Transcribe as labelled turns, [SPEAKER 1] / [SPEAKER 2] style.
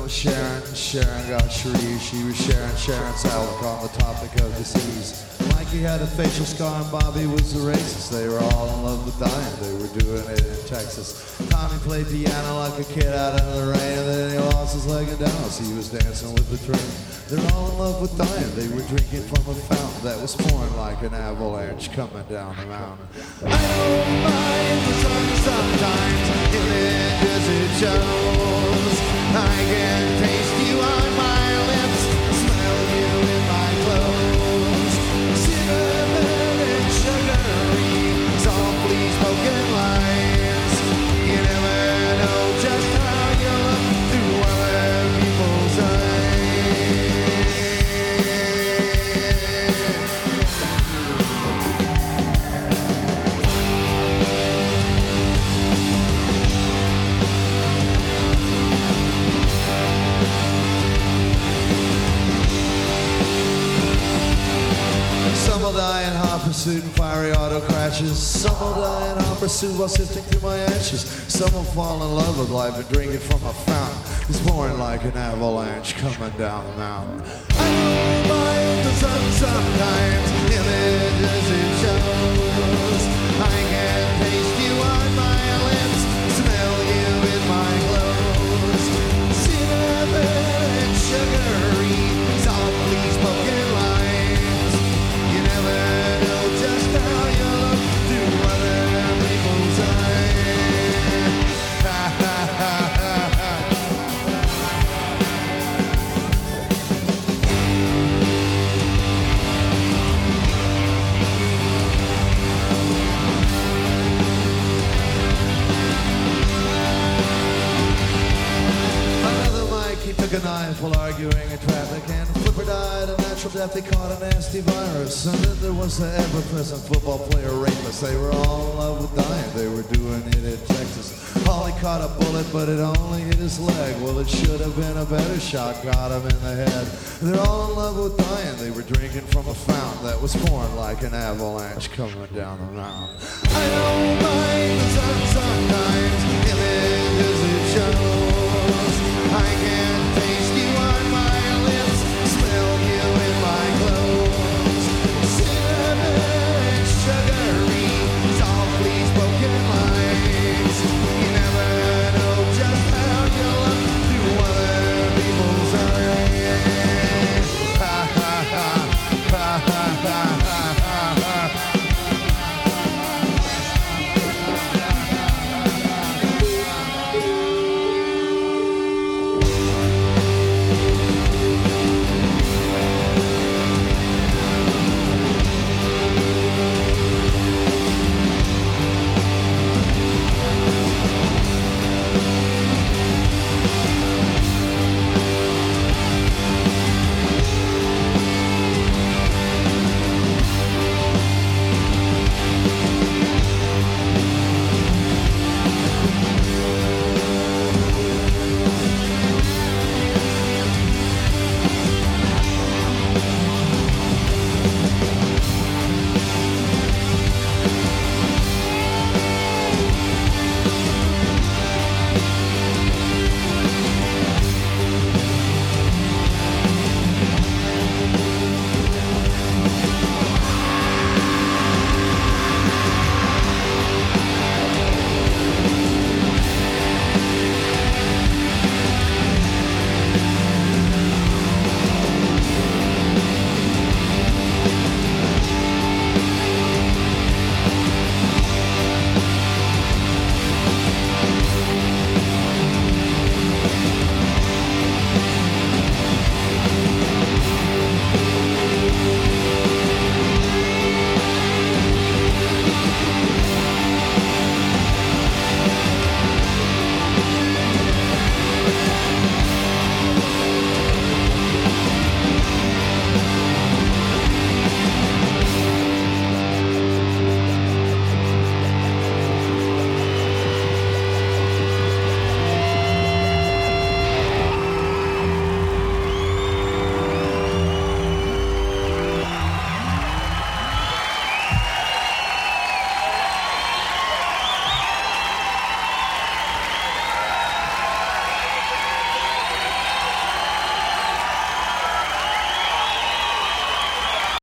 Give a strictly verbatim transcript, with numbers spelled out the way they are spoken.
[SPEAKER 1] was Sharon, Sharon got Cherie. She was sharing Sharon's outlook on the topic of disease. Mikey had a facial scar and Bobby was a racist. They were all in love with dying, they were doing it in Texas. Tommy played piano like a kid out in the rain, and then he lost his leg in Dallas, he was dancing with the train. They're all in love with dying, they were drinking from a fountain that was pouring like an avalanche coming down the mountain. I don't mind the sun sometimes, in it as it shows. I can taste you on my lips, smell you in my clothes. Cinnamon and sugary, softly spoken lines. You never know just how you look through other people's eyes. Some will die in hot pursuit and fiery auto crashes. Some will die in hot pursuit while sifting through my ashes. Some will fall in love with life and drink it from a fountain. It's pouring like an avalanche coming down the mountain. I don't mind the sun sometimes, in it as it shows. I can taste you on my lips, smell you in my clothes. Cinnamon and sugary, softly spoken lines. You never know just how you look through other people's eyes. Ha ha ha ha ha. Another Mike, he took a knife while arguing in traffic, and Flipper died a natural death. They caught a nasty virus. And then there was the ever-present football player rapist. They were all in love with dying, they were doing it in Texas. Holly caught a bullet, but it only hit his leg. Well, it should have been a better shot, got him in the head. They're all in love with dying, they were drinking from a fountain that was pouring like an avalanche coming down the mountain. I don't mind the sun sometimes, in it as it shows.